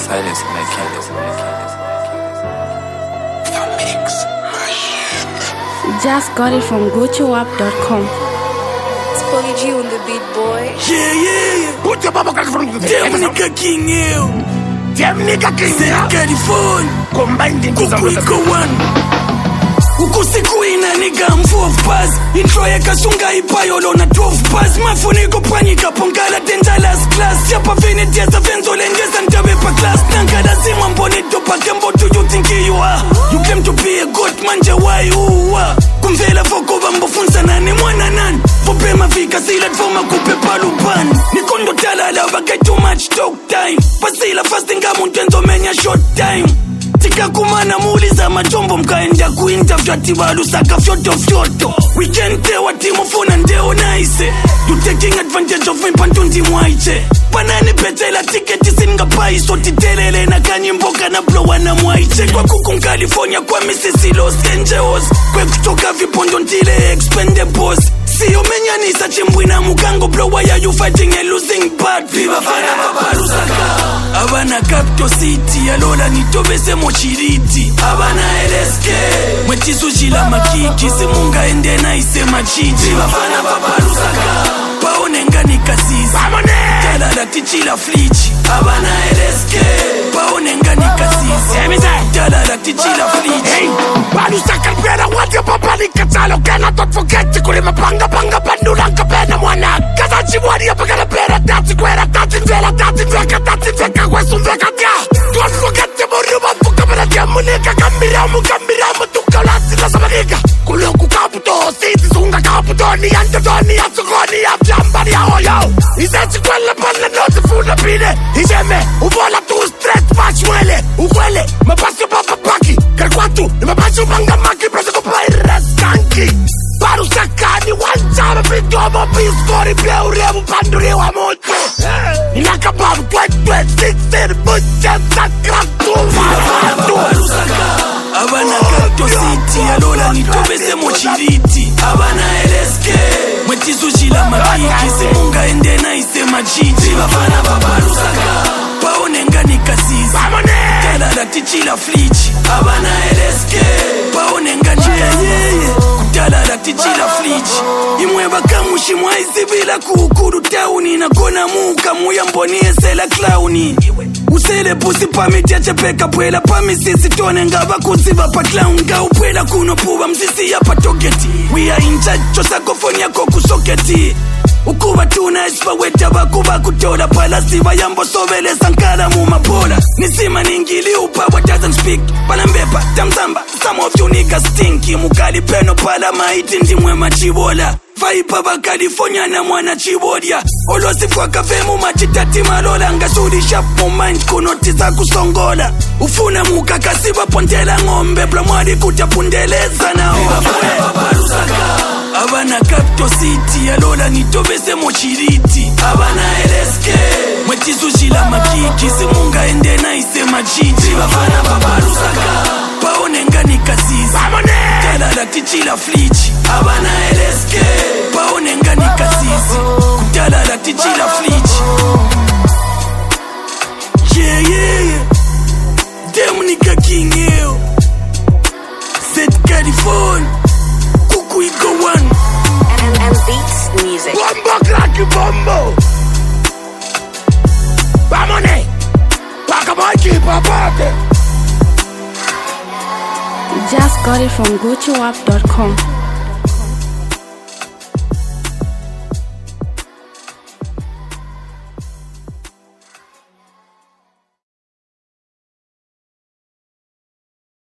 Silence making. Just got it from GoToWap.com. Spoggy G on the beat, boy. Yeah. Put your baba crack from the Damn nigga King Hill. Damn nigga King Hill. California. Combined into some Kukwiko one. Ukusikwina nigga mvuo buzz. Intro ya kasunga ipayo lona 12 buzz. Mafuniko panika pongala dangerous class. Chapa vinity as a venzo lengeza ntabe pa class. Nankada zima mbone dopa kembo do you think you are. You claim to be a god manje why you are. Kumvela foko bambo funza nani mwana nani. Vopema vika sila tfoma kupe paluban. Nikondo tala lava get too much talk time. Pasila fasting muntu enzo menya short time. Tika kumana muuliza majombo mkaenda kuinterview atibalu saka fyoto. Weekend tewa timu funa ndeo naise. You taking advantage of me pantundi mwaiche. Panani petela tiketi singa pai. So titelele na kanyimboka na blowa na mwaiche. Kwa kuku California kwa misisi Los Angeles. Kwe kutoka vipondo ntile expendables. Siyo menyanisa chimbwina mukango blowa ya you fighting a losing part. Viva fana paparusaka. Abana Capital City alola nitobese mochiriti. Abana LSK mwetizo jila makiki simunga ende na ise machiti. Viva fana paparusaka. Paone ngani kasisi tala la tichila flichi. Abana LSK paone ngani kasisi tala la tichila flichi. Hey, Parusaka pera wadi papali katalo. Cannot don't forget kurima panga pandulanga pena mwana. Kazachi wadi apagala pera tati kwera tati vela tati veka wesu veka dia. Don't forget the moruma fukamera dia munika kambiramu tukalasi la samaniga. Kuluku kaputo siti sunga kaputo ni antodoni asukoni afjambani ya oyo. Isechi kwele pala nozi funa pine. Ijeme uvola tu stress machwele. Ukwele mapasyo papa paki. Karkwatu ni mapasyo manga maki preseko paira skanki. Parusaka ni wanchama pitomo piskori pleurevu panduriwa moto. Inakababu 2026 buche sakratu maratu. Abana Capital City alola nitobese mochiriti. Abana LSK mwetizo jila makiki simunga ende na ise machiti. Abana paparusaka paone ngani kasisi tala la tichila flichi. Abana LSK paone ngani kasisi kutala la tichila flichi. Imwe bakamushi mwaisi bila kukuru tauni. Na kona muka muya mboni esela clowni. Usele pusi pamitia chepeka pwela pamisisi tone ngaba kusiba pa clown. Nga upwela kuno puba msisi ya patoketi. We are in charge chosakofonia koku soketi. Ukuba tuna espa weta bakuba kutola. Pala siva yambo sovele sankara mumapola. Nisima ningili upa what doesn't speak. Palambepa, tamzamba, some of you niggas stinky. Mukali peno pala maiti ndimwe machibola. Vaipa ba California na mwana chibodia. Olosifwa kafemu machitati malola. Ngasuri sharp mo mind kunotiza kusongola. Ufuna muka kasiba pontela ngombe. Blamwadi kuja pundeleza na wafwe. Abana Capital City alola nitobese mochiriti. Abana LSK mwetizo jila makiki simunga ende na ise machiti. Abana paparusaka paone ngani kasisi tala la tichila flichi. Abana LSK paone ngani kasisi kutala la tichila flichi. Yeah. Damn nigga King Hill. Set California. Kukwiko one. And beats music. Bombo cracky bombo. Bamone. Pakamoiki papate. Just got it from GoToWap.com.